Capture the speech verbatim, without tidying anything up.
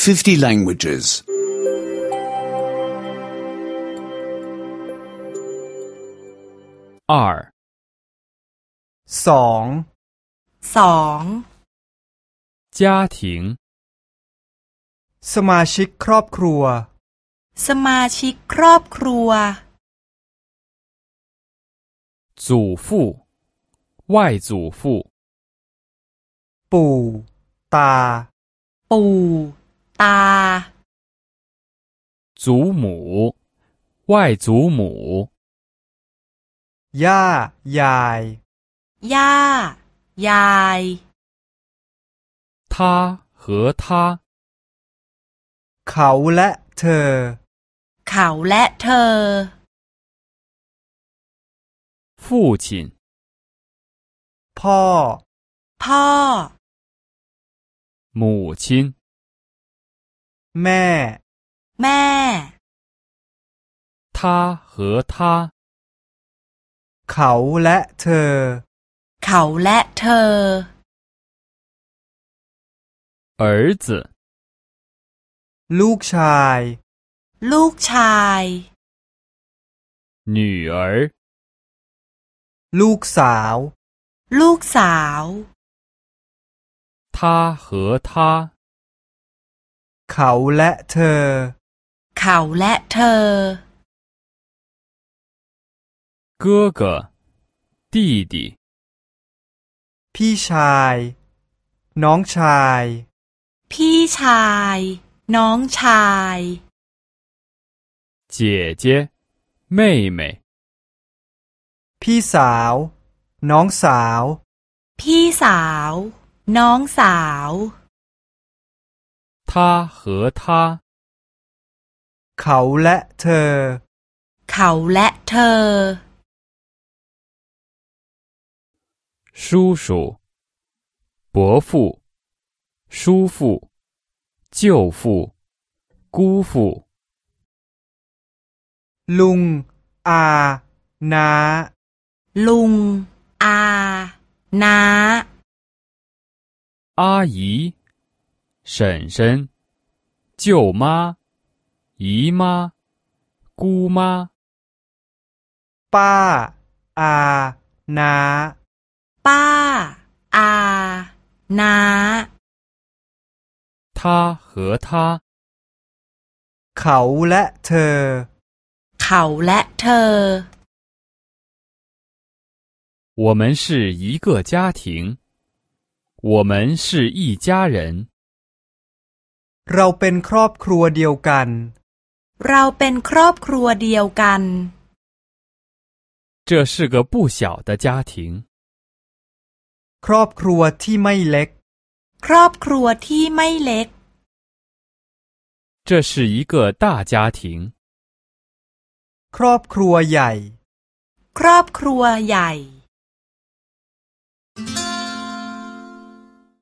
fifty languages. 二สองสอง家庭สมาชิกครอบครัวสมาชิกครอบครัว祖父外祖父ปู่ตาปู่ตา祖母外祖母ย่ายายย่ายาย他和他เขาและเธอเขาและเธอ父亲พ่อพ่อ母亲แม่แม่他和他เขาและเธอเขาและเธอ儿子ลูกชายลูกชาย女儿ลูกสาวลูกสาว他和他เขาและเธอเขาและเธอ哥哥弟弟พี่ชายน้องชายพี่ชายน้องชาย姐姐妹妹พี่สาวน้องสาวพี่สาวน้องสาว他和他เขาและเธอเขาและเธอ叔叔伯父叔父舅父姑父ลุงอาน้าลุงอาน้า阿姨婶婶舅妈姨妈姑妈ป้าอาน้าป้าอาน้า他和他เขาและเธอเขาและเธอ我们是一个家庭我们是一家人เราเป็นครอบครัวเดียวกันเราเป็นครอบครัวเดียวกัน这是个不小的家庭ครอบครัวที่ไม่เล็กครอบครัวที่ไม่เล็ก这是一个大家庭ครอบครัวใหญ่ครอบครัวใหญ่